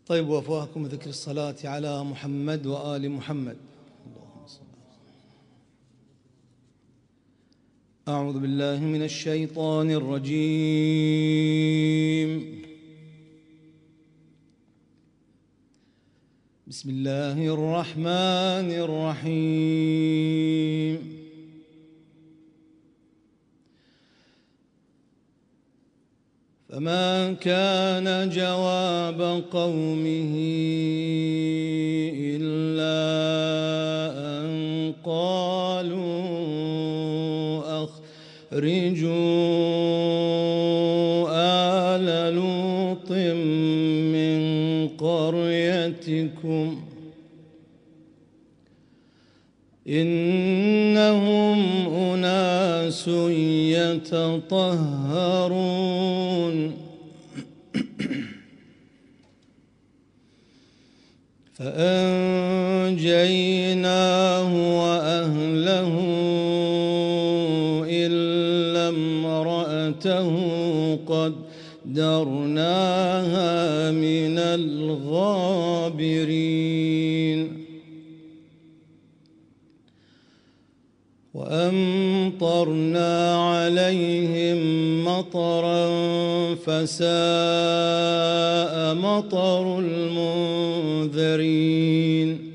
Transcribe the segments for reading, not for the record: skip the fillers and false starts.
طيب وفاكم بذكر الصلاة على محمد وآل محمد. اللهم صل. أعوذ بالله من الشيطان الرجيم. بسم الله الرحمن الرحيم. فما كان جواب قومه إلا أن قالوا أخرجوا آل لوط من قريتكم إنهم أناس يتطهرون. فأنجيناه وأهله إلا امرأته قدرناها من الغابرين. وأمطرنا عليهم مطرا فساء مطر المنذرين.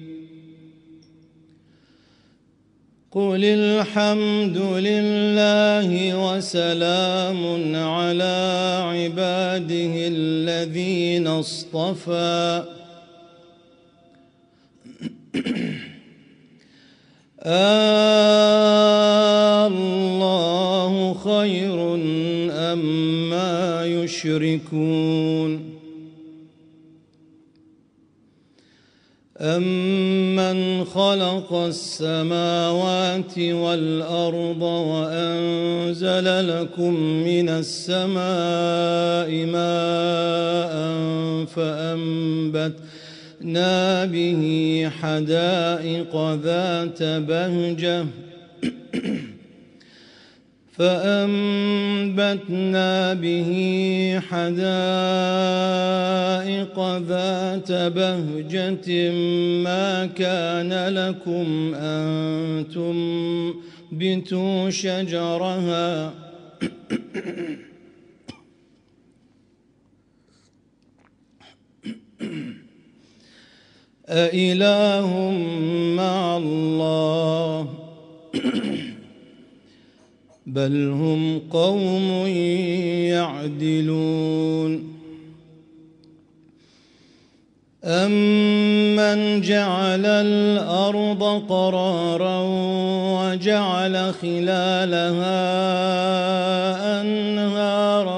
قل الحمد لله وسلام على عباده الذين اصطفى الله خير أما يشركون. أمن خلق السماوات والأرض وأنزل لكم من السماء ماء فأنبتنا به حدائق ذات بهجة ما كان لكم أن تنبتوا شجرها أإله مع الله بل هم قوم يعدلون. أمن جعل الأرض قرارا وجعل خلالها أنهارا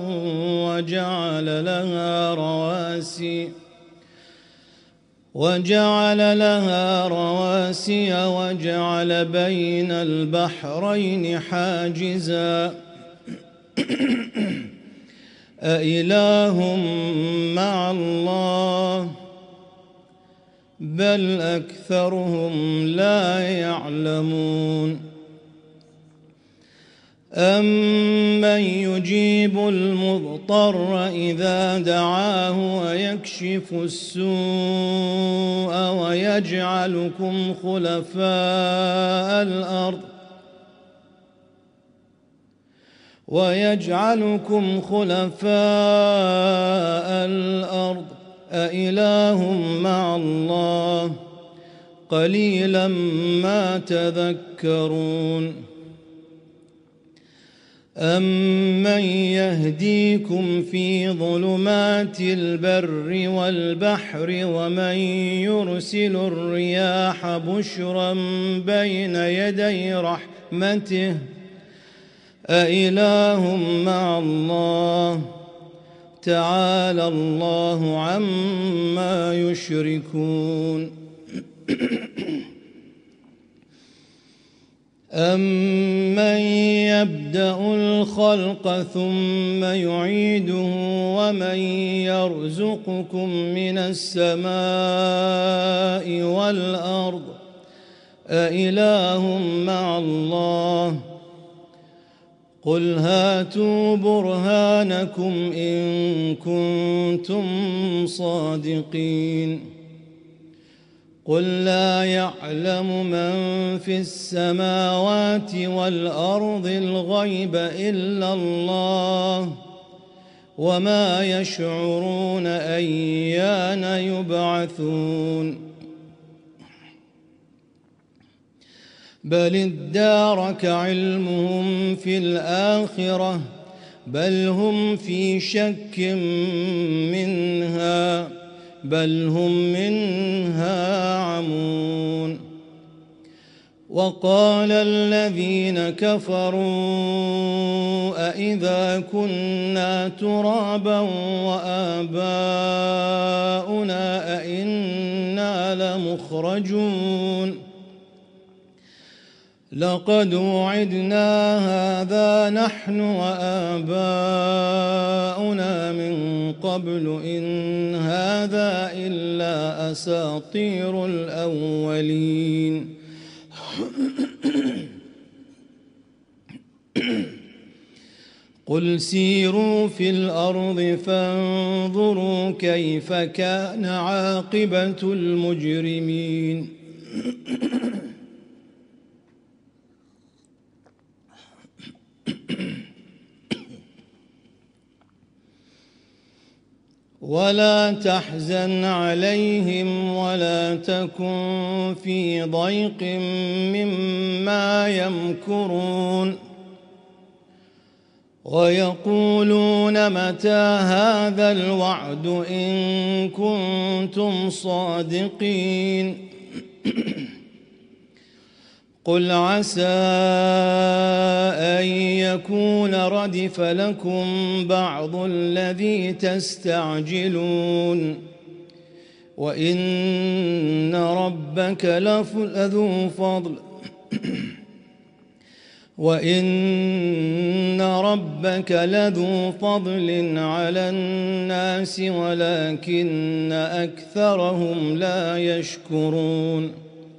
وجعل لها رواسي وجعل بين البحرين حاجزا أإله مع الله بل أكثرهم لا يعلمون. أمن يجيب المضطر إذا دعاه ويكشف السوء ويجعلكم خلفاء الأرض أإله مع الله قليلا ما تذكرون. أمن يهديكم في ظلمات البر والبحر ومن يرسل الرياح بشرا بين يدي رحمته أإله مع الله تعالى الله عما يشركون. أمن يبدأ الخلق ثم يعيده ومن يرزقكم من السماء والأرض أإله مع الله قل هاتوا برهانكم إن كنتم صادقين قل لا يعلم من في السماوات والأرض الغيب إلا الله وما يشعرون أيان يبعثون بل ادارك علمهم في الآخرة بل هم في شك منها بل هم منها عمون وقال الذين كفروا أإذا كنا ترابا وآباؤنا أإنا لمخرجون لقد وعدنا هذا نحن وآباؤنا من قبل إن هذا إلا أساطير الأولين قل سيروا في الأرض فانظروا كيف كان عاقبة المجرمين ولا تحزن عليهم ولا تكن في ضيق مما يمكرون ويقولون متى هذا الوعد إن كنتم صادقين قل عسى أن يكون ردف لكم بعض الذي تستعجلون وإن ربك لذو فضل على الناس ولكن أكثرهم لا يشكرون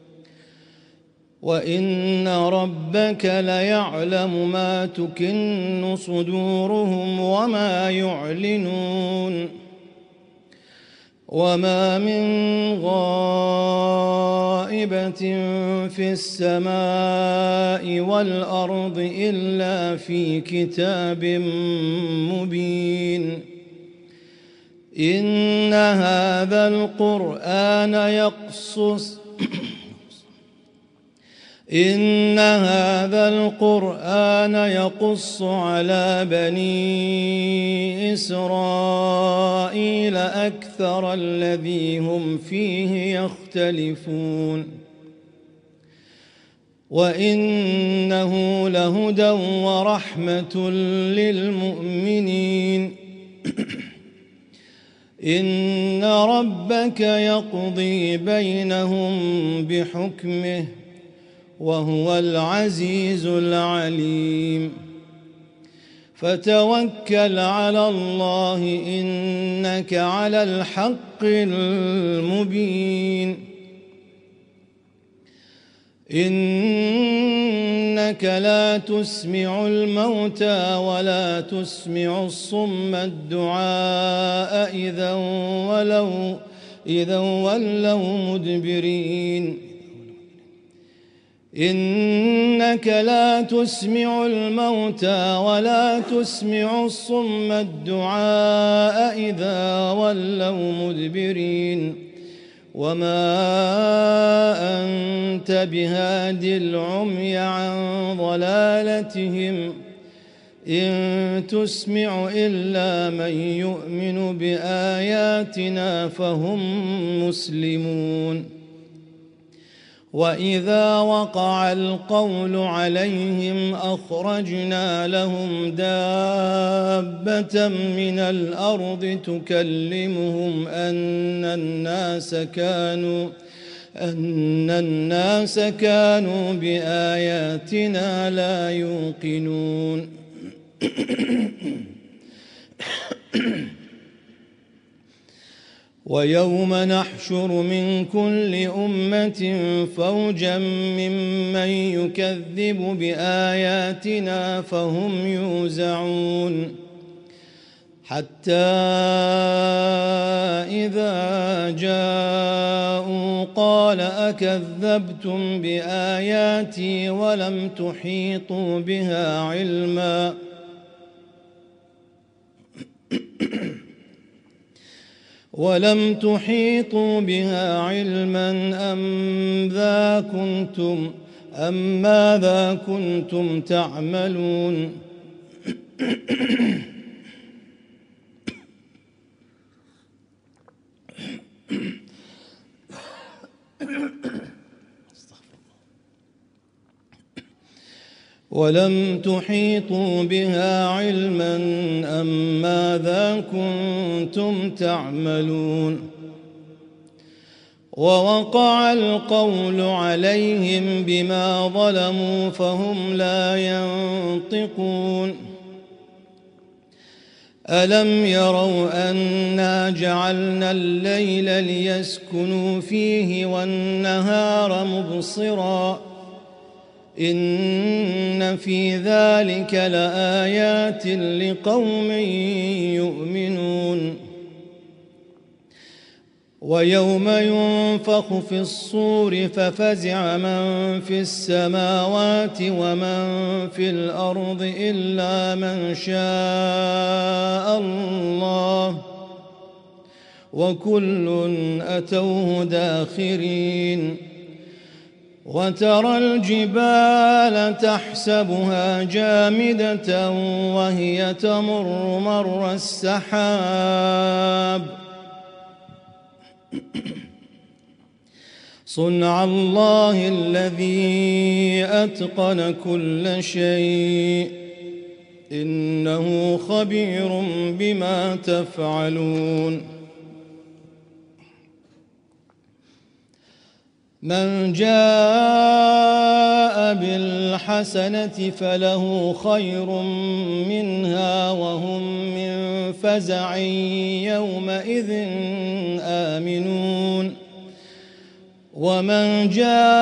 وإن ربك ليعلم ما تكن صدورهم وما يعلنون وما من غائبة في السماء والأرض إلا في كتاب مبين إن هذا القرآن يقص على بني إسرائيل أكثر الذي هم فيه يختلفون وإنه لهدى ورحمة للمؤمنين إن ربك يقضي بينهم بحكمه وهو العزيز العليم فتوكل على الله إنك على الحق المبين إنك لا تسمع الموتى ولا تسمع الصم الدعاء إذا ولوا مدبرين إنك لا تسمع الموتى ولا تسمع الصم الدعاء إذا ولوا مدبرين وما أنت بهاد العمي عن ضلالتهم إن تسمع إلا من يؤمن بآياتنا فهم مسلمون وإذا وقع القول عليهم أخرجنا لهم دابة من الأرض تكلمهم أن الناس كانوا بآياتنا لا يوقنون ويوم نحشر من كل أمة فوجا ممن يكذب بآياتنا فهم يوزعون حتى إذا جاءوا قال أكذبتم بآياتي ولم تحيطوا بها علما أم ماذا كنتم تعملون ولم تحيطوا بها علما أم ماذا كنتم تعملون ووقع القول عليهم بما ظلموا فهم لا ينطقون ألم يروا أنا جعلنا الليل ليسكنوا فيه والنهار مبصرا إن في ذلك لآيات لقوم يؤمنون ويوم ينفخ في الصور ففزع من في السماوات ومن في الأرض إلا من شاء الله وكل أتوه داخرين وترى الجبال تحسبها جامدة وهي تمر مر السحاب صنع الله الذي أتقن كل شيء إنه خبير بما تفعلون من جاء بالحسنة فله خير منها وهم من فزع يومئذ آمنون ومن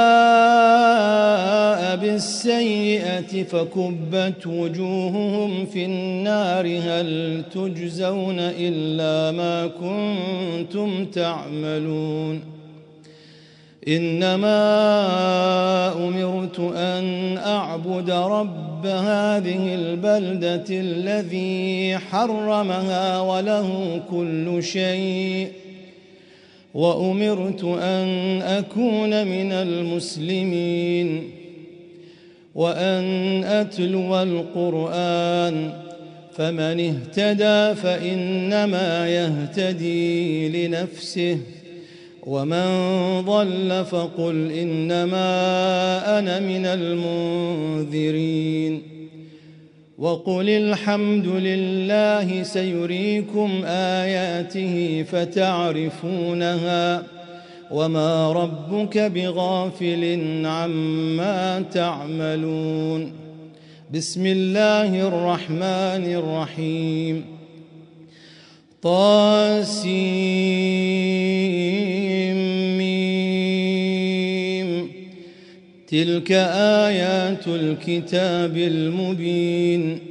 جاء بالسيئة فكبت وجوههم في النار هل تجزون إلا ما كنتم تعملون إنما أمرت أن أعبد رب هذه البلدة الذي حرمها وله كل شيء وأمرت أن أكون من المسلمين وأن أتلو القرآن فمن اهتدى فإنما يهتدي لنفسه ومن ضل فقل إنما أنا من المنذرين وقل الحمد لله سيريكم آياته فتعرفونها وما ربك بغافل عما تعملون بسم الله الرحمن الرحيم طاسيم تلك آيات الكتاب المبين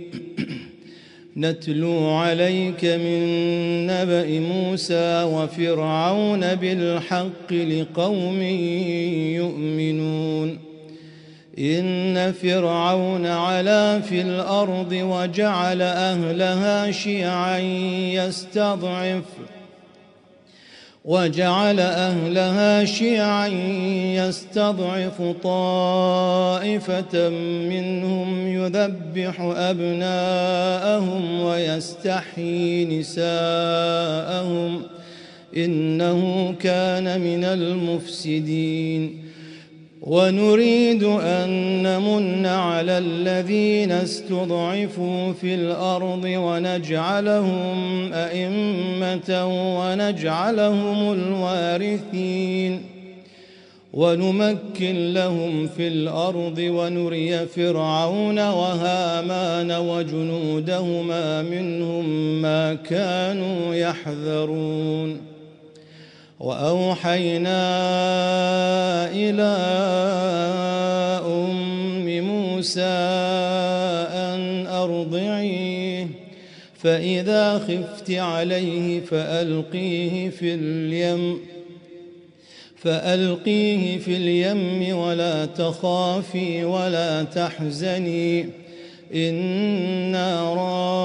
نتلو عليك من نبأ موسى وفرعون بالحق لقوم يؤمنون إن فرعون علا في الأرض وجعل أهلها شيعا يستضعف طائفة منهم يذبح أبناءهم ويستحيي نساءهم إنه كان من المفسدين ونريد أن نمن على الذين استضعفوا في الأرض ونجعلهم أئمة ونجعلهم الوارثين ونمكن لهم في الأرض ونري فرعون وهامان وجنودهما منهم ما كانوا يحذرون وأوحينا إلى أم موسى أن أرضعيه فإذا خفت عليه فألقيه في اليم ولا تخافي ولا تحزني إنا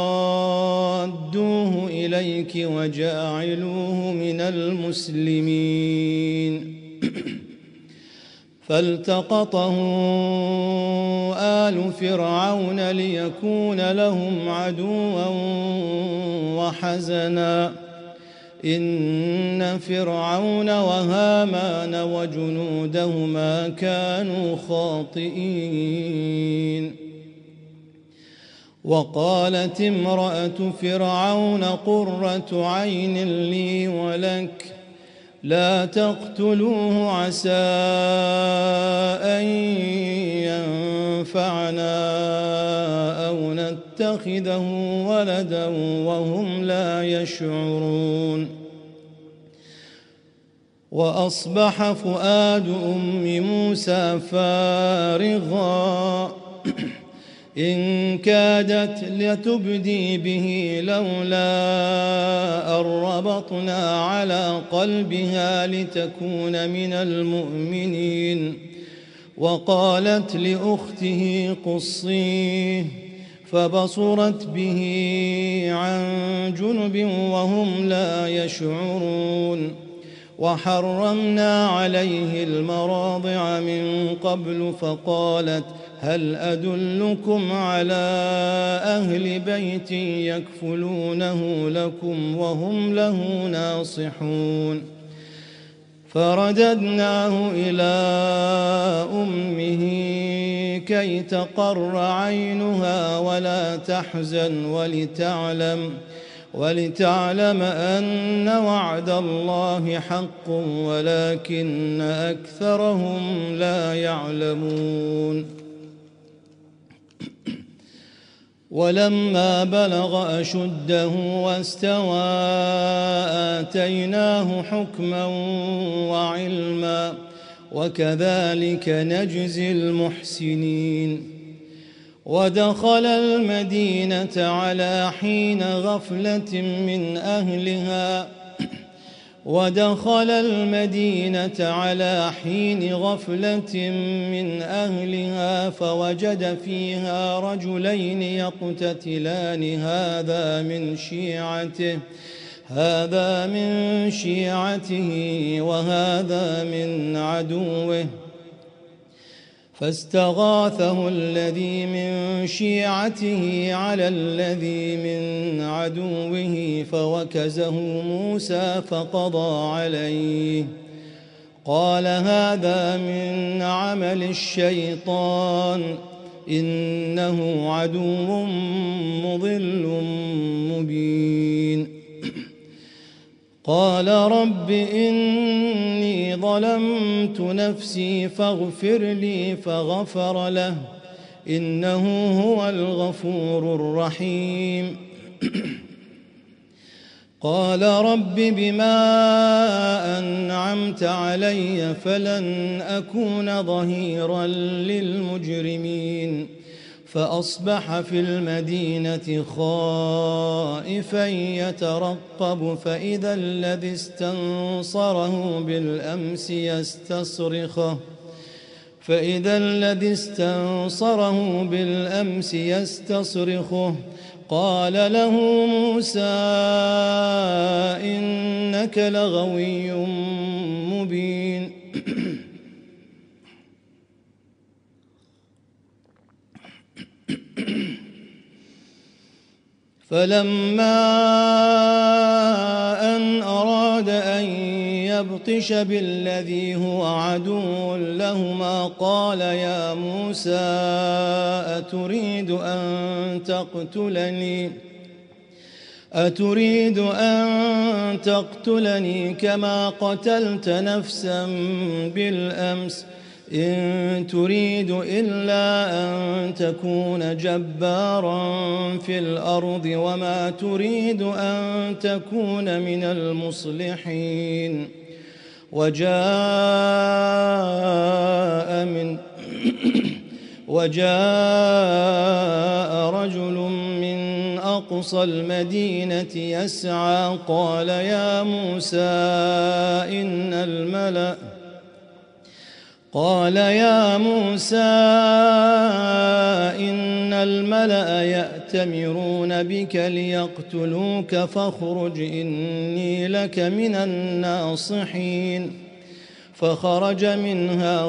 رادوه إليك وجاعلوه من المسلمين فالتقطه آل فرعون ليكون لهم عدوا وحزنا إن فرعون وهامان وجنودهما كانوا خاطئين وقالت امرأة فرعون قرة عين لي ولك لا تقتلوه عسى أن ينفعنا أو نتخذه ولدا وهم لا يشعرون وأصبح فؤاد أم موسى فارغا إن كادت لتبدي به لولا أن ربطنا على قلبها لتكون من المؤمنين وقالت لأخته قصيه فبصرت به عن جنب وهم لا يشعرون وحرمنا عليه المراضع من قبل فقالت هل أدلكم على أهل بيت يكفلونه لكم وهم له ناصحون فرددناه إلى أمه كي تقر عينها ولا تحزن ولتعلم أن وعد الله حق ولكن أكثرهم لا يعلمون ولما بلغ أشده واستوى آتيناه حكما وعلما وكذلك نجزي المحسنين ودخل المدينة على حين غفلة من أهلها فوجد فيها رجلين يقتتلان هذا من شيعته وهذا من عدوه فاستغاثه الذي من شيعته على الذي من عدوه فوكزه موسى فقضى عليه قال هذا من عمل الشيطان إنه عدو مضل مبين قال رب إني ظلمت نفسي فاغفر لي فغفر له إنه هو الغفور الرحيم قال رب بما أنعمت علي فلن أكون ظهيرا للمجرمين فأصبح في المدينة خائفا يترقب فإذا الذي استنصره بالأمس يستصرخه قال له موسى إنك لغوي مبين فلما أن أراد أن يبطش بالذي هو عدو لهما قال يا موسى أتريد أن تقتلني كما قتلت نفسا بالأمس إن تريد إلا أن تكون جبارا في الأرض وما تريد أن تكون من المصلحين وجاء رجل من أقصى المدينة يسعى قال يا موسى إن الملأ يأتمرون بك ليقتلوك فاخرج إني لك من الناصحين فخرج منها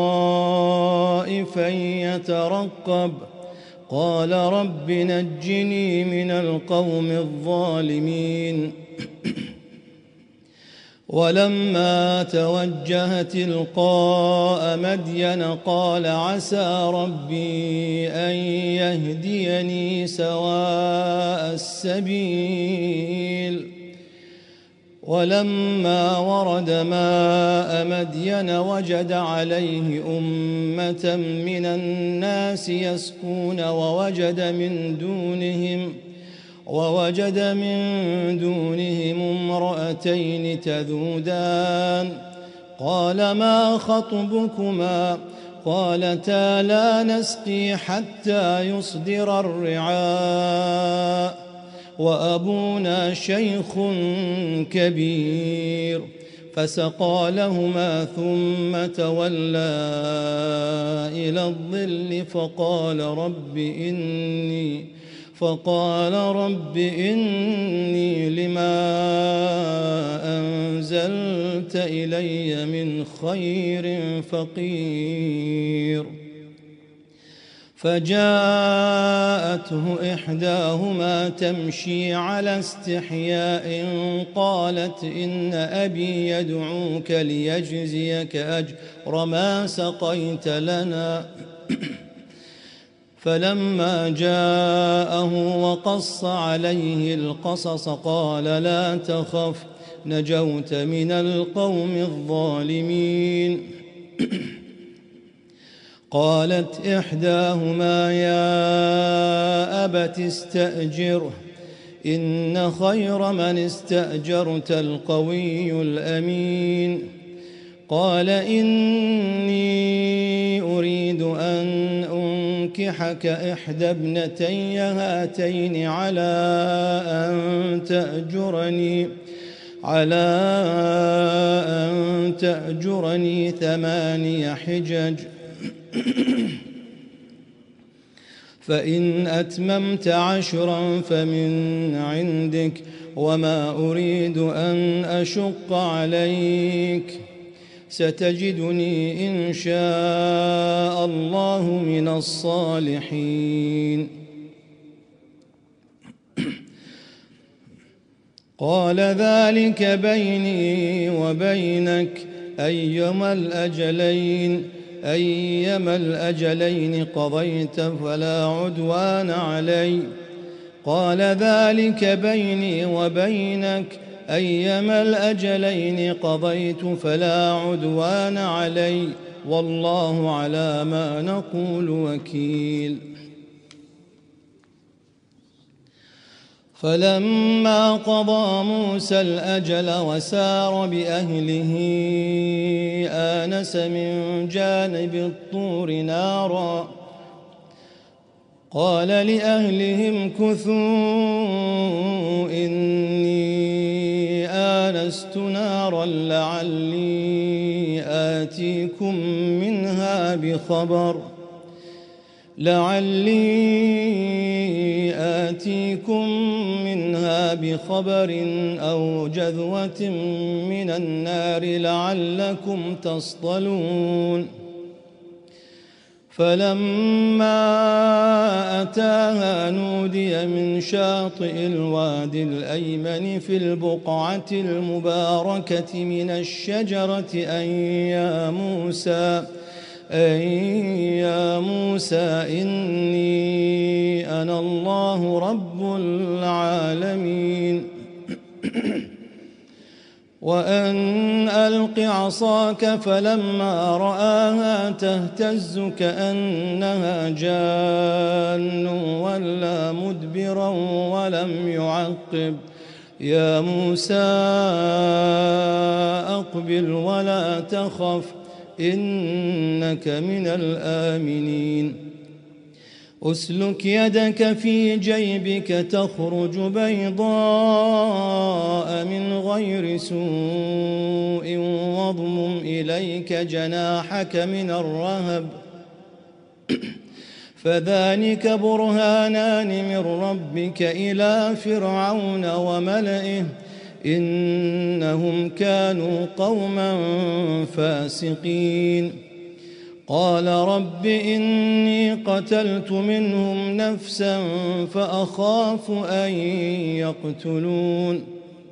خائفا يترقب قال رب نجني من القوم الظالمين ولما توجه تلقاء مدين قال عسى ربي أن يهديني سواء السبيل ولما ورد ماء مدين وجد عليه أمة من الناس يسقون ووجد من دونهم امرأتين تذودان قال ما خطبكما قالتا لا نسقي حتى يصدر الرعاء وأبونا شيخ كبير فسقى لهما ثم تولى إلى الظل فقال رب إني لما أنزلت إلي من خير فقير فجاءته إحداهما تمشي على استحياء قالت إن أبي يدعوك ليجزيك أجر ما سقيت لنا فلما جاءه وقص عليه القصص قال لا تخف نجوت من القوم الظالمين قالت إحداهما يا أبت استأجره إن خير من استأجرت القوي الأمين قال إني أريد أن أنكحك إحدى ابنتي هاتين على أن تأجرني 8 حجج فإن أتممت 10 فمن عندك وما أريد أن أشق عليك ستجدني إن شاء الله من الصالحين قال ذلك بيني وبينك أيما الأجلين قضيت فلا عدوان علي قال ذلك بيني وبينك أيما الأجلين قضيت فلا عدوان علي والله على ما نقول وكيل فلما قضى موسى الأجل وسار بأهله آنس من جانب الطور نارا قال لأهلهم كثوا إني آنست نارا لعلي آتيكم منها بخبر أو جذوة من النار لعلكم تصطلون فلما أتاها نودي من شاطئ الوادي الأيمن في البقعة المباركة من الشجرة أن يا موسى إني أنا الله رب العالمين وأن ألق عصاك فلما رآها تهتز كأنها جان ولا مدبرا ولم يعقب يا موسى أقبل وأقبل ولا تخف إنك من الآمنين أسلك يدك في جيبك تخرج بيضاء من غير سوء واضمم إليك جناحك من الرهب فذلك برهانان من ربك إلى فرعون وملئه إنهم كانوا قوما فاسقين قال رب إني قتلت منهم نفسا فأخاف أن يقتلون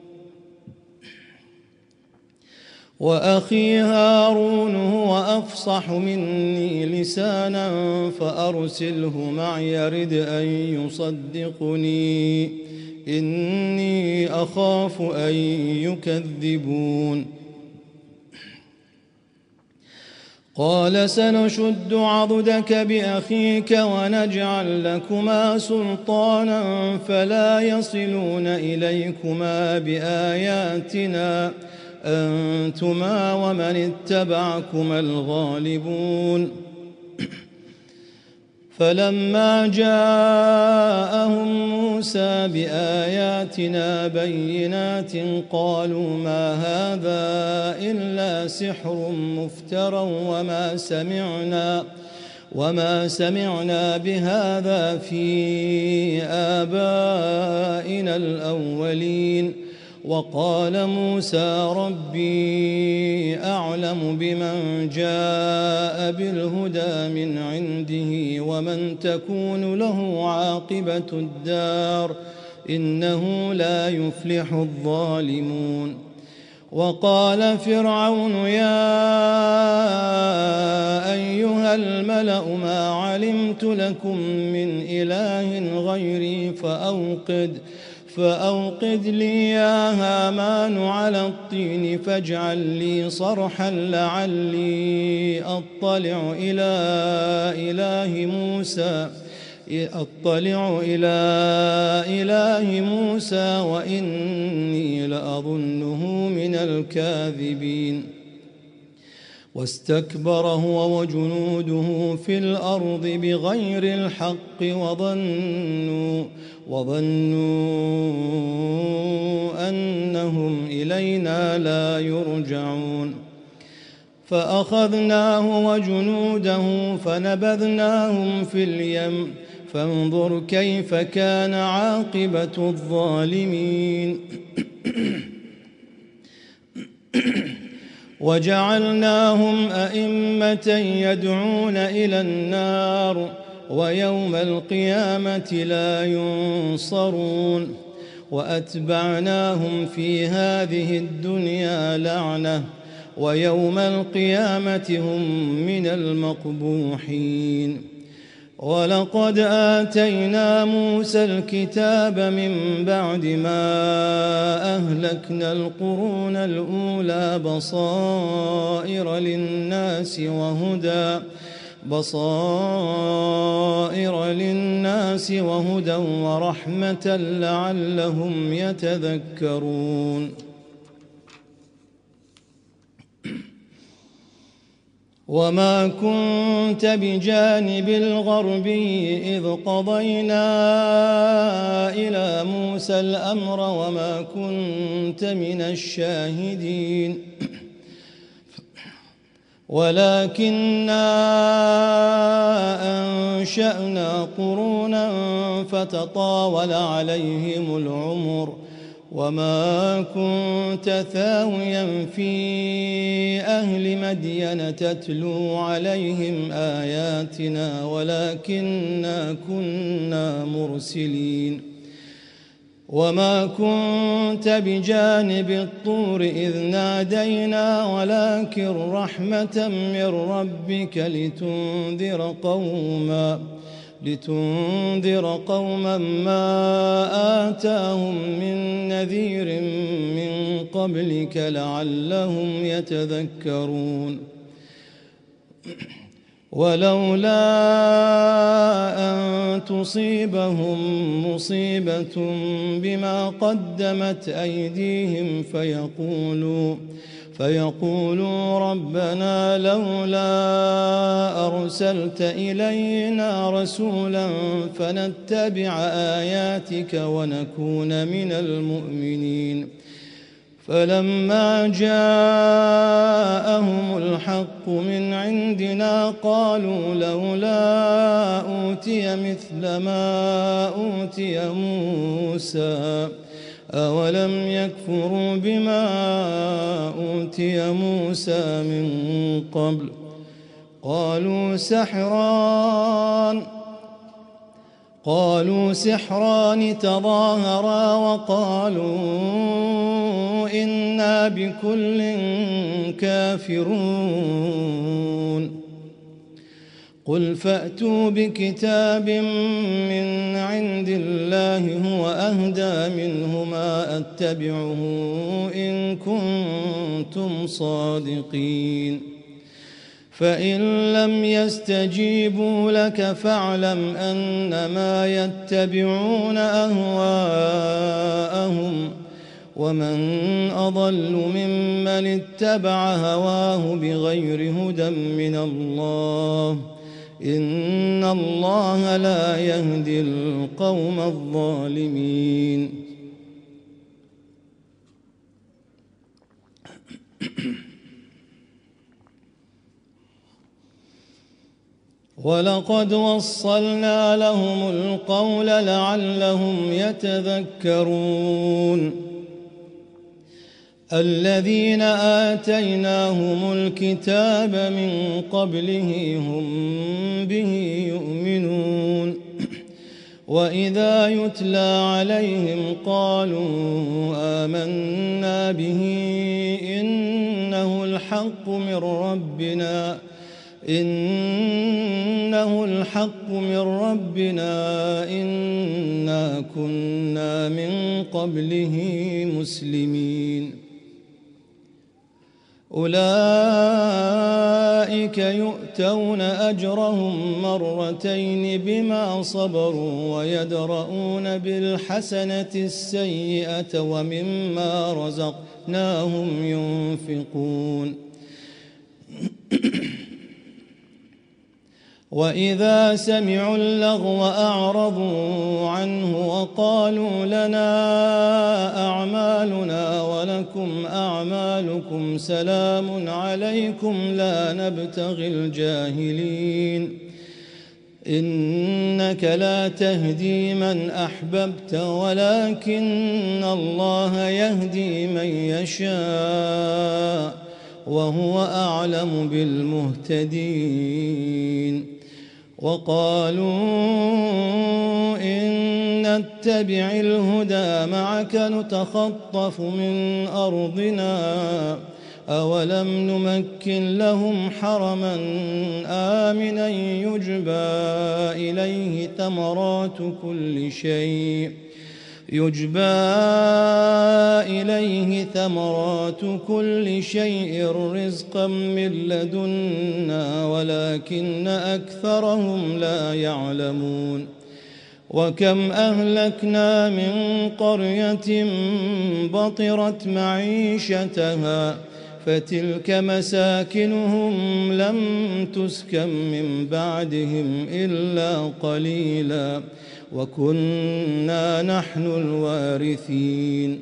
وأخي هارون هو أفصح مني لسانا فأرسله معي يرد أن يصدقني إني أخاف أن يكذبون قال سنشد عضدك بأخيك ونجعل لكما سلطانا فلا يصلون إليكما بآياتنا أنتما ومن اتبعكما الغالبون فلما جاءهم موسى بآياتنا بينات قالوا ما هذا إلا سحر مفترى وما سمعنا بهذا في آبائنا الأولين وقال موسى ربي أعلم بمن جاء بالهدى من عنده ومن تكون له عاقبة الدار إنه لا يفلح الظالمون وقال فرعون يا أيها الملأ ما علمت لكم من إله غيري فأوقد لي يا هامان على الطين فاجعل لي صرحا لعلي أطلع إلى إله موسى وإني لأظنه من الكاذبين واستكبر هو وجنوده في الأرض بغير الحق وظنوا أنهم إلينا لا يرجعون فأخذناه وجنوده فنبذناهم في اليم فانظر كيف كان عاقبة الظالمين وجعلناهم أئمة يدعون إلى النار ويوم القيامة لا ينصرون وأتبعناهم في هذه الدنيا لعنة ويوم القيامة هم من المقبوحين ولقد آتينا موسى الكتاب من بعد ما أهلكنا القرون الأولى بصائر للناس وهدى ورحمة لعلهم يتذكرون وما كنت بجانب الغربي إذ قضينا إلى موسى الأمر وما كنت من الشاهدين ولكننا أنشأنا قرونا فتطاول عليهم العمر وما كنت ثاويا في أهل مدين تتلو عليهم آياتنا ولكننا كنا مرسلين وما كنت بجانب الطور إذ نادينا ولكن رحمة من ربك لتنذر قوما ما آتاهم من نذير من قبلك لعلهم يتذكرون ولولا أن تصيبهم مصيبة بما قدمت أيديهم فيقولوا ربنا لولا أرسلت إلينا رسولا فنتبع آياتك ونكون من المؤمنين. فلما جاءهم الحق من عندنا قالوا لولا أوتي مثل ما أوتي موسى أولم يكفروا بما أوتي موسى من قبل قالوا سحران تظاهرا وقالوا إنا بكل كافرون. قل فأتوا بكتاب من عند الله هو أهدى منهما أتبعه إن كنتم صادقين. فإن لم يستجيبوا لك فاعلم أنما يتبعون أهواءهم ومن أضل ممن اتبع هواه بغير هدى من الله إن الله لا يهدي القوم الظالمين. ولقد وصلنا لهم القول لعلهم يتذكرون. الذين آتيناهم الكتاب من قبله هم به يؤمنون. وإذا يتلى عليهم قالوا آمنا به إنه الحق من ربنا إنا كنا من قبله مسلمين. أولئك يؤتون أجرهم مرتين بما صبروا ويدرؤون بالحسنة السيئة ومما رزقناهم ينفقون. وإذا سمعوا اللغو أعرضوا عنه وقالوا لنا أعمالنا ولكم أعمالكم سلام عليكم لا نبتغي الجاهلين. إنك لا تهدي من أحببت ولكن الله يهدي من يشاء وهو أعلم بالمهتدين. وقالوا إن نتبع الهدى معك نتخطف من أرضنا أولم نمكن لهم حرما آمنا يجبى إليه ثمرات كل شيء رزقا من لدنا ولكن أكثرهم لا يعلمون. وكم أهلكنا من قرية بطرت معيشتها فتلك مساكنهم لم تسكن من بعدهم إلا قليلا وكنا نحن الوارثين.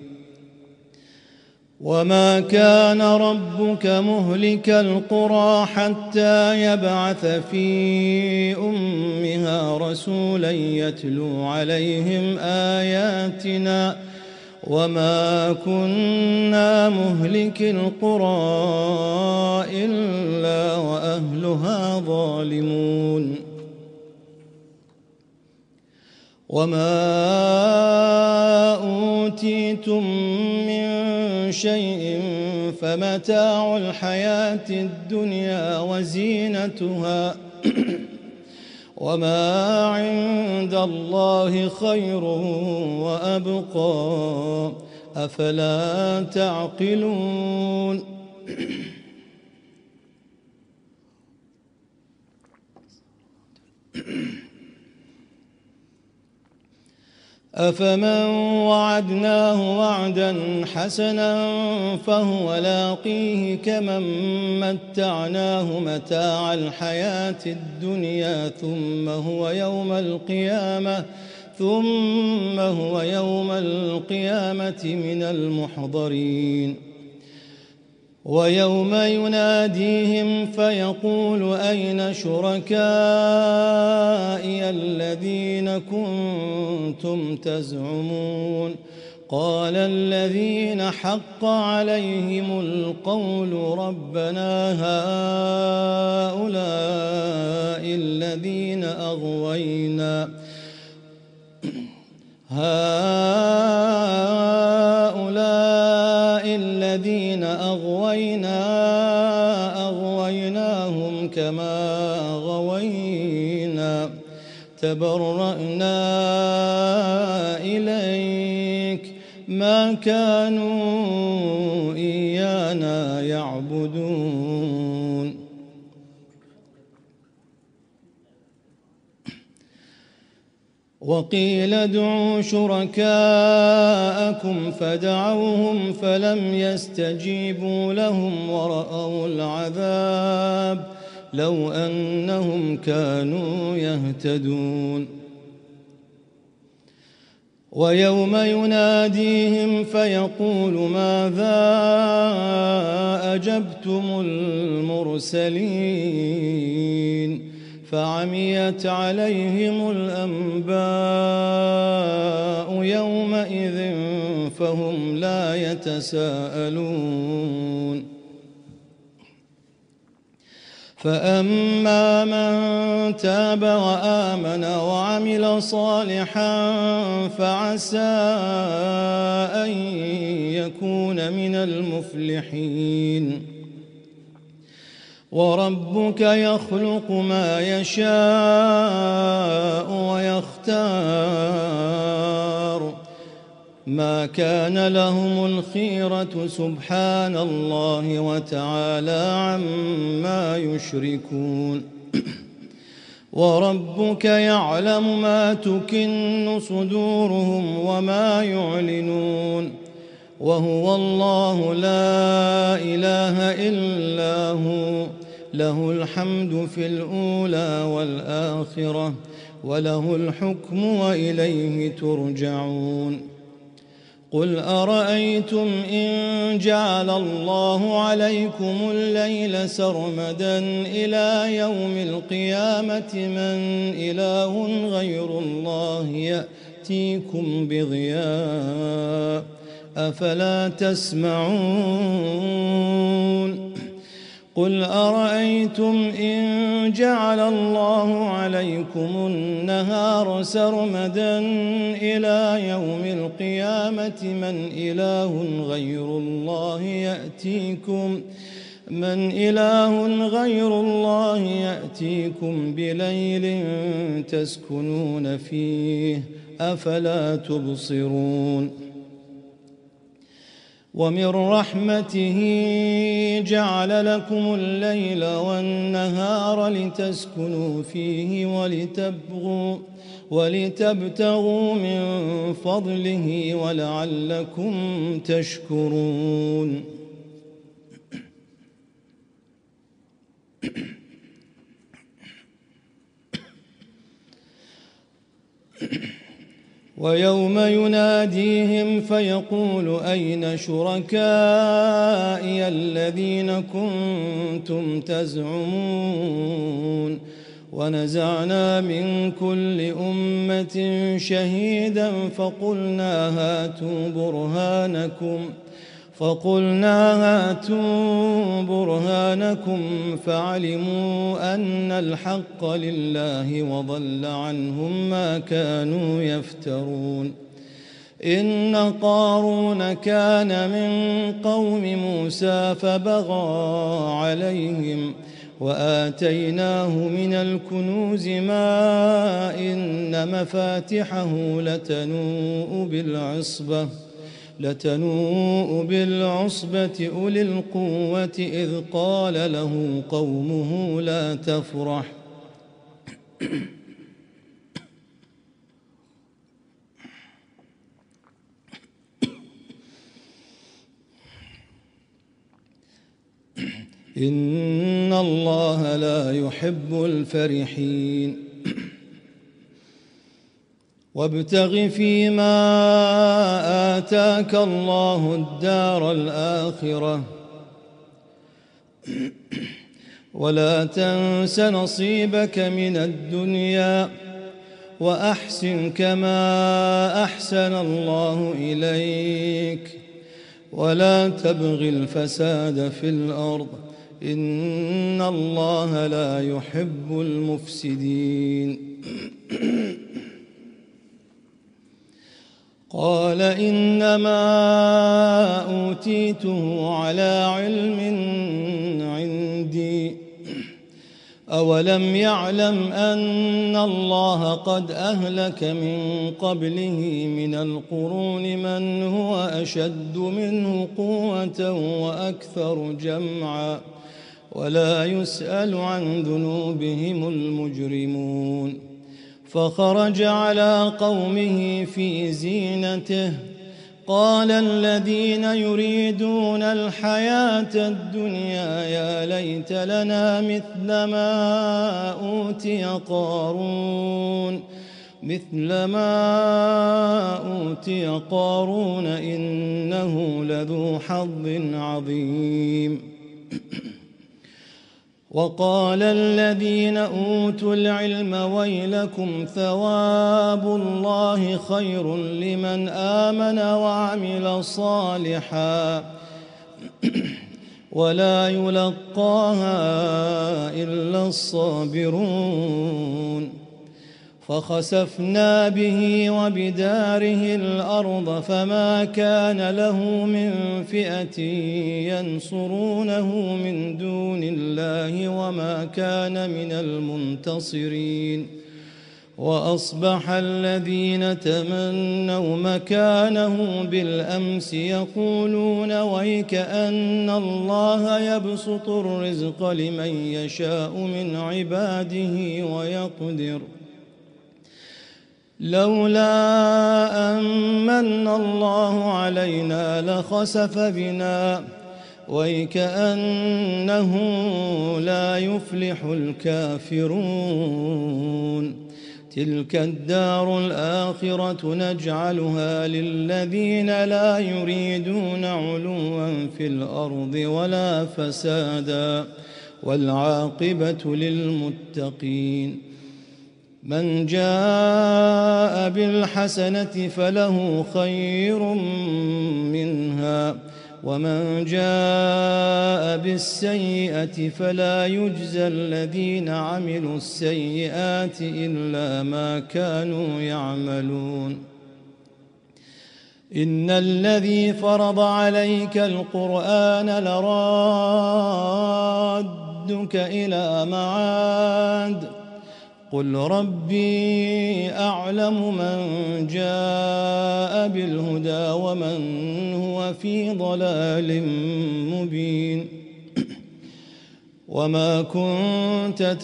وما كان ربك مهلك القرى حتى يبعث في أمها رسولا يتلو عليهم آياتنا وما كنا مهلك القرى إلا وأهلها ظالمون. وما أوتيتم من شيء فمتاع الحياة الدنيا وزينتها وما عند الله خير وأبقى أفلا تعقلون. أفمن وعدناه وعدا حسنا فهو لاقيه كمن متعناه متاع الحياة الدنيا ثم هو يوم القيامة من المحضرين. ويوم يناديهم فيقول أين شركائي الذين كنتم تزعمون قال الذين حق عليهم القول ربنا هؤلاء الذين أغوينا أغويناهم كما غوينا تبرأنا إليك ما كانوا إيانا يعبدون. وقيل ادعوا شركاءكم فدعوهم فلم يستجيبوا لهم ورأوا العذاب لو أنهم كانوا يهتدون. ويوم يناديهم فيقول ماذا أجبتم المرسلين فعميت عليهم الأنباء يومئذ فهم لا يتساءلون. فأما من تاب وآمن وعمل صالحا فعسى أن يكون من المفلحين. وربك يخلق ما يشاء ويختار ما كان لهم الخيرة سبحان الله وتعالى عما يشركون. وربك يعلم ما تكن صدورهم وما يعلنون وهو الله لا إله إلا هو له الحمد في الأولى والآخرة وله الحكم وإليه ترجعون. قل أرأيتم إن جعل الله عليكم الليل سرمدا إلى يوم القيامة من إله غير الله يأتيكم بضياء أفلا تسمعون. قل أرأيتم إن جعل الله عليكم النهار سرمدا إلى يوم القيامة من إله غير الله يأتيكم بليل تسكنون فيه أفلا تبصرون. ومن رحمته جعل لكم الليل والنهار لتسكنوا فيه ولتبتغوا من فضله ولعلكم تشكرون. ويوم يناديهم فيقول أين شركائي الذين كنتم تزعمون ونزعنا من كل أمة شهيدا فقلنا هاتوا برهانكم فعلموا أن الحق لله وضل عنهم ما كانوا يفترون. إن قارون كان من قوم موسى فبغى عليهم وآتيناه من الكنوز ما إن مفاتحه لتنوء بالعصبة أولي القوة إذ قال له قومه لا تفرح إن الله لا يحب الفرحين وابتغ فيما آتاك الله الدار الآخرة ولا تنس نصيبك من الدنيا وأحسن كما أحسن الله إليك ولا تبغ الفساد في الأرض إن الله لا يحب المفسدين قال إنما أوتيته على علم عندي أولم يعلم أن الله قد أهلك من قبله من القرون من هو أشد منه قوة وأكثر جمعا ولا يسأل عن ذنوبهم المجرمون فخرج على قومه في زينته قال الذين يريدون الحياة الدنيا يا ليت لنا مثل ما أوتي قارون إنه لذو حظ عظيم وقال الذين أوتوا العلم ويلكم ثواب الله خير لمن آمن وعمل صالحا ولا يلقاها إلا الصابرون فخسفنا به وبداره الأرض فما كان له من فئة ينصرونه من دون الله وما كان من المنتصرين وأصبح الذين تمنوا مكانه بالأمس يقولون ويكأن الله يبسط الرزق لمن يشاء من عباده ويقدر لولا أن من الله علينا لخسف بنا ويكأنه لا يفلح الكافرون تلك الدار الآخرة نجعلها للذين لا يريدون علوا في الأرض ولا فسادا والعاقبة للمتقين من جاء بالحسنة فله خير منها ومن جاء بالسيئة فلا يجزى الذين عملوا السيئات إلا ما كانوا يعملون إن الذي فرض عليك القرآن لرادك إلى معاد قل ربي أعلم من جاء بالهدى ومن هو في ضلال مبين وما كنت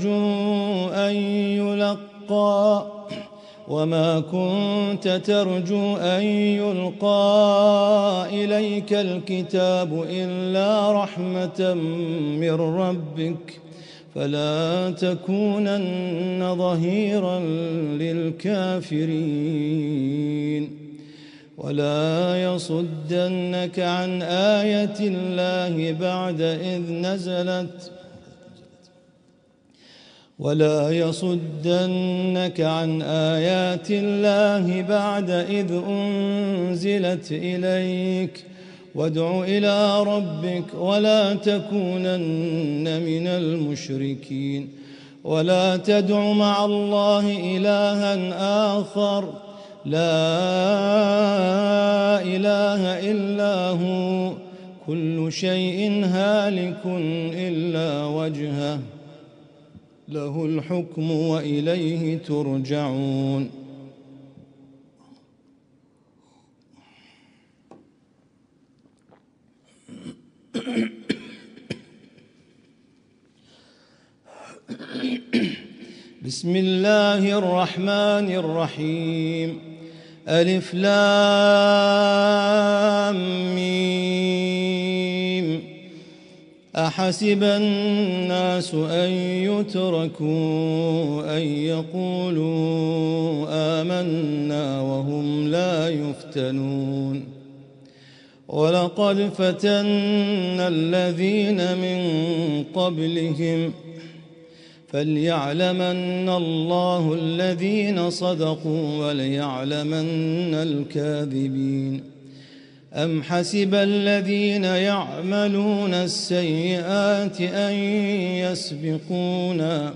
ترجو أن يلقى إليك الكتاب إلا رحمة من ربك فلا تكونن ظهيرا للكافرين ولا يصدنك عن آية الله بعد إذ نزلت ولا يصدنك عن آيات الله بعد إذ أنزلت إليك وادع إلى ربك ولا تكونن من المشركين ولا تدع مع الله إلها آخر لا إله إلا هو كل شيء هالك إلا وجهه له الحكم وإليه ترجعون بسم الله الرحمن الرحيم ألف لام ميم أحسب الناس أن يتركوا أن يقولوا آمنا وهم لا يفتنون ولقد فتنا الذين من قبلهم فليعلمن الله الذين صدقوا وليعلمن الكاذبين أم حسب الذين يعملون السيئات أن يسبقونا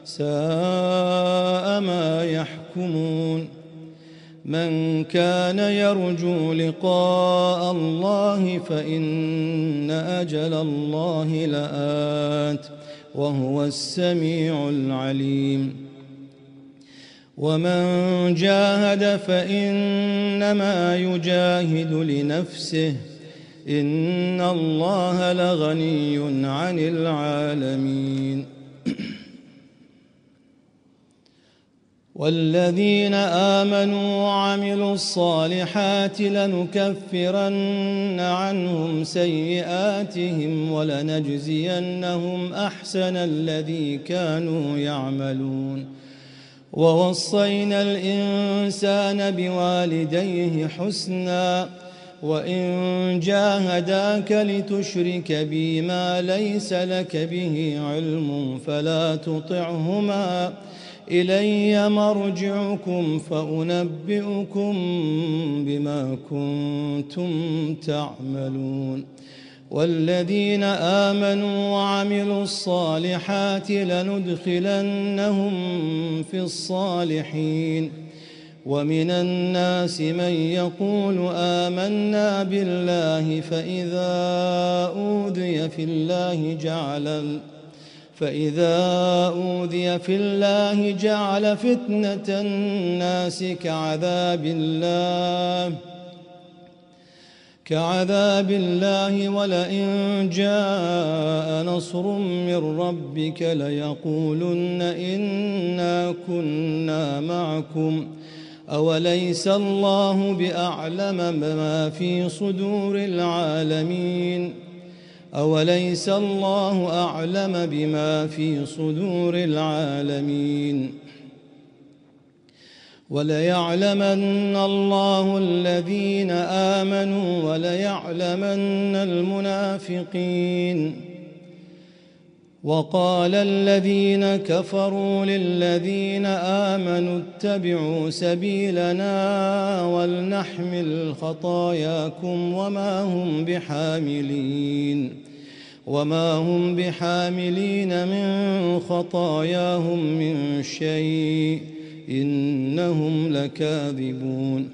ساء ما يحكمون من كان يرجو لقاء الله فإن أجل الله لآت وهو السميع العليم ومن جاهد فإنما يجاهد لنفسه إن الله لغني عن العالمين والذين آمنوا وعملوا الصالحات لنكفرن عنهم سيئاتهم ولنجزينهم أحسن الذي كانوا يعملون ووصينا الإنسان بوالديه حسنا وإن جاهداك لتشرك بي ما ليس لك به علم فلا تطعهما إلي مرجعكم فأنبئكم بما كنتم تعملون والذين آمنوا وعملوا الصالحات لندخلنهم في الصالحين ومن الناس من يقول آمنا بالله فإذا أوذي في الله جعل فتنة الناس كعذاب الله ولئن جاء نصر من ربك ليقولن إنا كنا معكم أوليس الله بأعلم بما في صدور العالمين أوليس الله أعلم بما في صدور العالمين وليعلمن الله الذين آمنوا وليعلمن المنافقين وقال الذين كفروا للذين آمنوا اتبعوا سبيلنا ولنحمل خطاياكم وما هم بحاملين من خطاياهم من شيء إنهم لكاذبون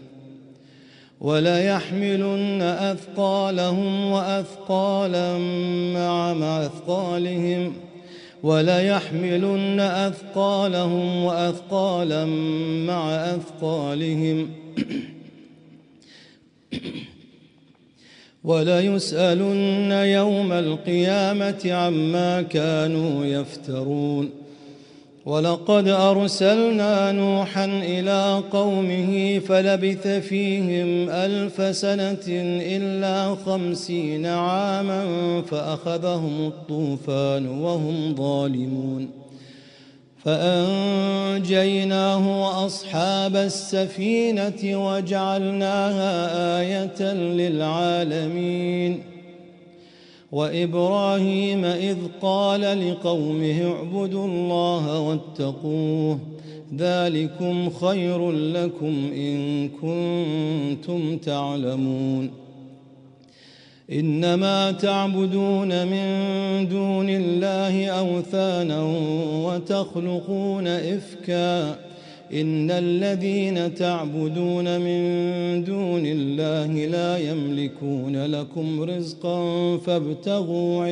وليحملن أثقالهم وأثقالا مع أثقالهم وليسألن يوم القيامة عما كانوا يفترون ولقد أرسلنا نوحا إلى قومه فلبث فيهم 1000 سنة إلا 50 عاما فأخذهم الطوفان وهم ظالمون فأنجيناه وأصحاب السفينة وجعلناها آية للعالمين وإبراهيم إذ قال لقومه اعبدوا الله واتقوه ذلكم خير لكم إن كنتم تعلمون إنما تعبدون من دون الله أوثانا وتخلقون إفكا إن الذين تعبدون من دون الله لا يملكون لكم رزقا فابتغوا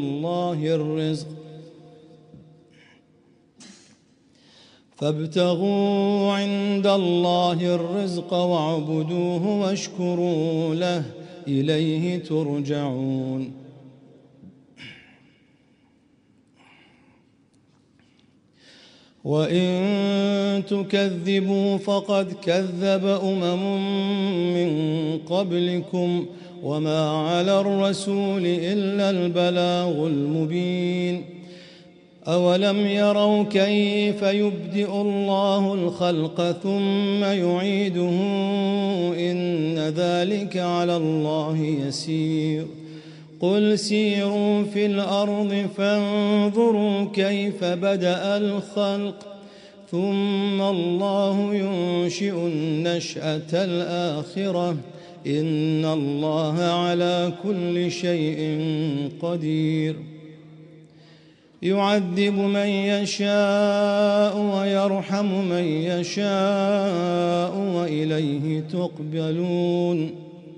عند الله الرزق واعبدوه واشكروا له إليه ترجعون وإن تكذبوا فقد كذب أمم من قبلكم وما على الرسول إلا البلاغ المبين أولم يروا كيف يبدئ الله الخلق ثم يعيده إن ذلك على الله يسير قل سيروا في الأرض فانظروا كيف بدأ الخلق ثم الله ينشئ النشأة الآخرة إن الله على كل شيء قدير يعذب من يشاء ويرحم من يشاء وإليه تقبلون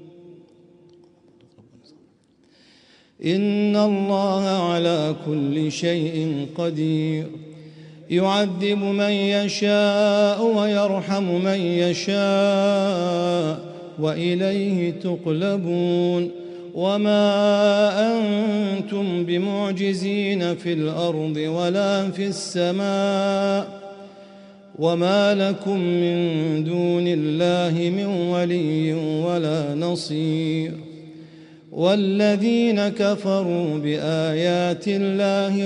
إن الله على كل شيء قدير يعذب من يشاء ويرحم من يشاء وإليه تقلبون وما أنتم بمعجزين في الأرض ولا في السماء وما لكم من دون الله من ولي ولا نصير والذين كفروا بآيات الله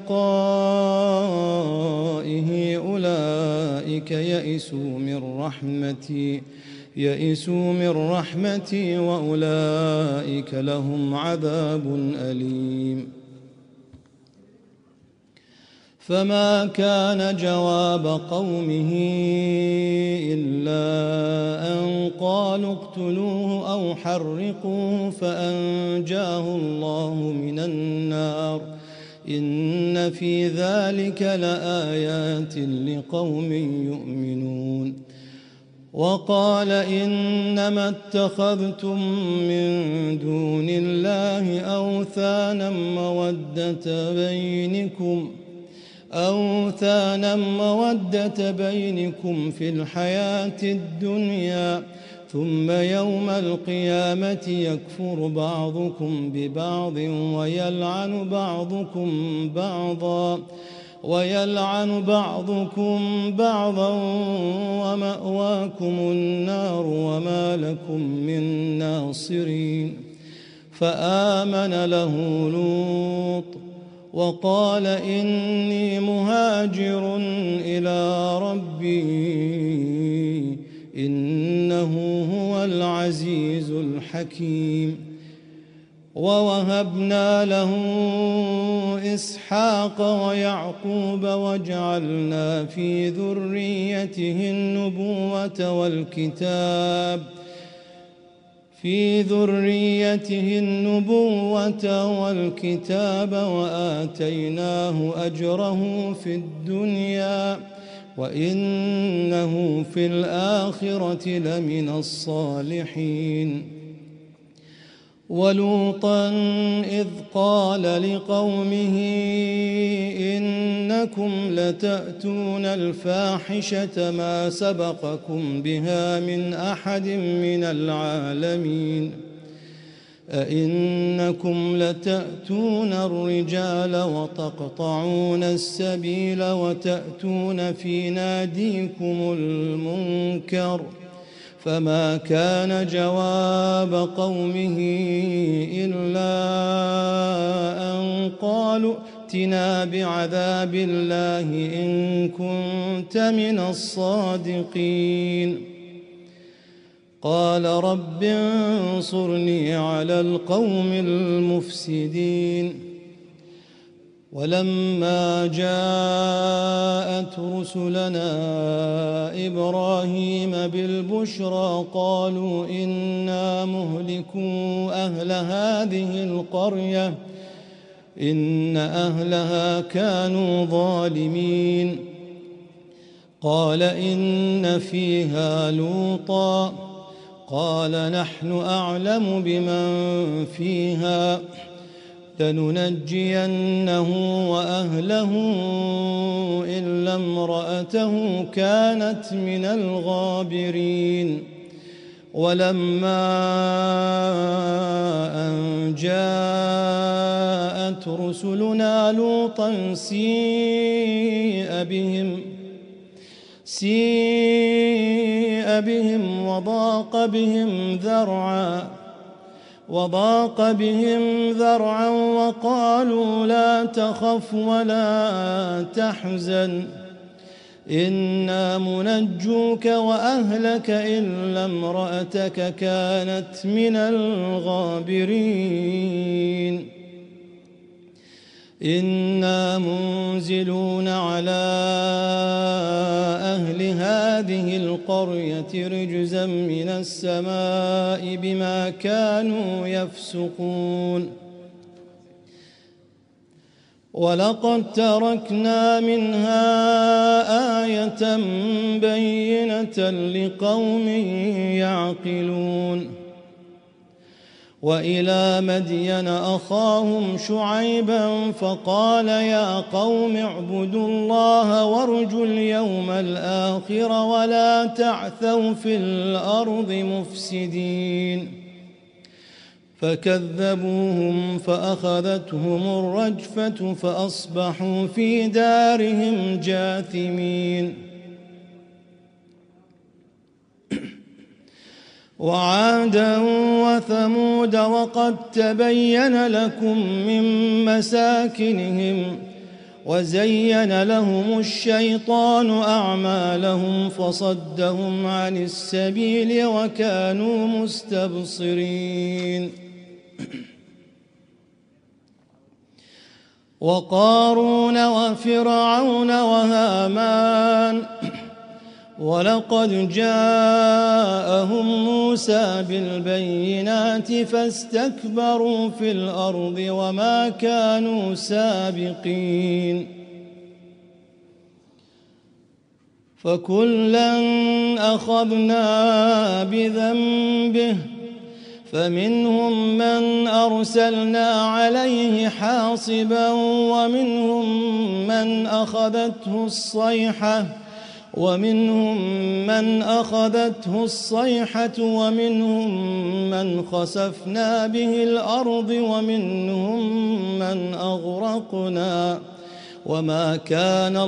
ولقائه أولئك يئسوا من رحمتي وأولئك لهم عذاب أليم فما كان جواب قومه إلا أن قالوا اقتلوه أو حرقوه فأنجاه الله من النار إن في ذلك لآيات لقوم يؤمنون وقال إنما اتخذتم من دون الله أوثانا مودة بينكم في الحياة الدنيا ثم يوم القيامة يكفر بعضكم ببعض ويلعن بعضكم بعضا ومأواكم النار وما لكم من ناصرين فآمن له لوط وقال إني مهاجر إلى ربي إنه هو العزيز الحكيم ووهبنا له إسحاق ويعقوب وجعلنا في ذريته النبوة والكتاب وآتيناه أجره في الدنيا وإنه في الآخرة لمن الصالحين ولوطا إذ قال لقومه إنكم لتأتون الفاحشة ما سبقكم بها من أحد من العالمين أئنكم لتأتون الرجال وتقطعون السبيل وتأتون في ناديكم المنكر فما كان جواب قومه إلا أن قالوا ائتنا بعذاب الله إن كنت من الصادقين قال رب انصرني على القوم المفسدين ولما جاءت رسلنا إبراهيم بالبشرى قالوا إنا مهلكو أهل هذه القرية إن أهلها كانوا ظالمين قال إن فيها لوطا قال نحن أعلم بمن فيها لننجينه وأهله إلا امرأته كانت من الغابرين ولما أن جاءت رسلنا لوطا سيء بهم وضاق بهم ذرعا وضاق بهم ذرعا وقالوا لا تخف ولا تحزن إنا منجوك وأهلك إلا امرأتك كانت من الغابرين إنا منزلون على أهل هذه القرية رجزا من السماء بما كانوا يفسقون ولقد تركنا منها آية بينة لقوم يعقلون وإلى مدين أخاهم شعيبا فقال يا قوم اعبدوا الله وارجوا اليوم الآخر ولا تعثوا في الأرض مفسدين فكذبوهم فأخذتهم الرجفة فأصبحوا في دارهم جاثمين وعادا وثمود وقد تبين لكم من مساكنهم وزين لهم الشيطان أعمالهم فصدهم عن السبيل وكانوا مستبصرين وقارون وفرعون وهامان ولقد جاءهم موسى بالبينات فاستكبروا في الأرض وما كانوا سابقين فكلا أخذنا بذنبه فمنهم من أرسلنا عليه حاصبا ومنهم من أخذته الصيحة ومنهم من خسفنا به الأرض ومنهم من أغرقنا وما كان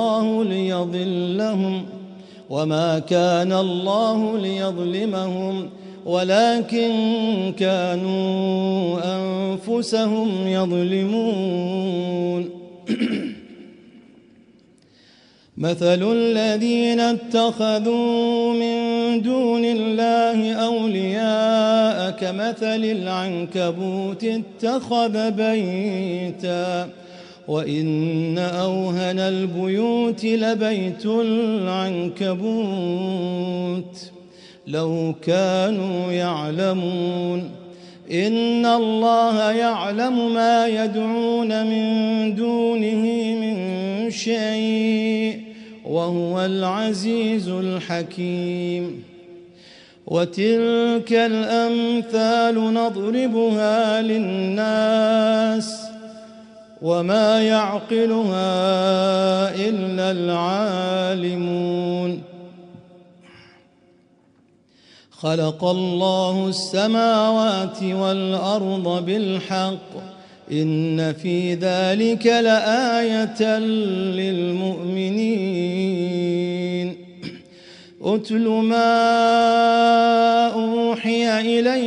الله ليظلمهم ولكن كانوا أنفسهم يظلمون مثل الذين اتخذوا من دون الله أولياء كمثل العنكبوت اتخذ بيتا وإن أوهن البيوت لبيت العنكبوت لو كانوا يعلمون إن الله يعلم ما يدعون من دونه من شيء وهو العزيز الحكيم وتلك الأمثال نضربها للناس وما يعقلها إلا العالمون خلق الله السماوات والأرض بالحق إن في ذلك لآية للمؤمنين أتل ما أوحي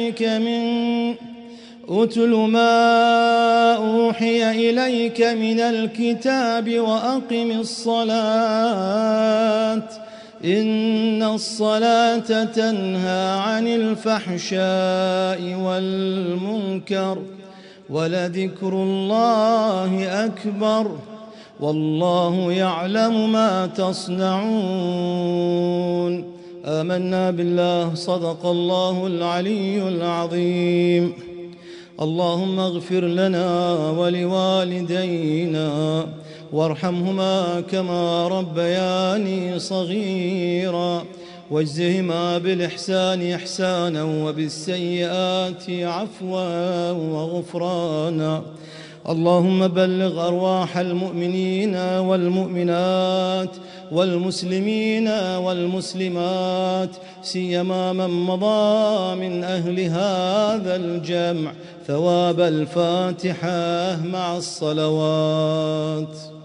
إليك من الكتاب وأقم الصلاة إن الصلاة تنهى عن الفحشاء والمنكر ولذكر الله أكبر والله يعلم ما تصنعون آمنا بالله صدق الله العلي العظيم اللهم اغفر لنا ولوالدينا وارحمهما كما ربياني صغيرا واجزهما بالإحسان إحسانا وبالسيئات عفوا وغفرانا اللهم بلغ أرواح المؤمنين والمؤمنات والمسلمين والمسلمات سيما من مضى من أهل هذا الجمع ثواب الفاتحة مع الصلوات.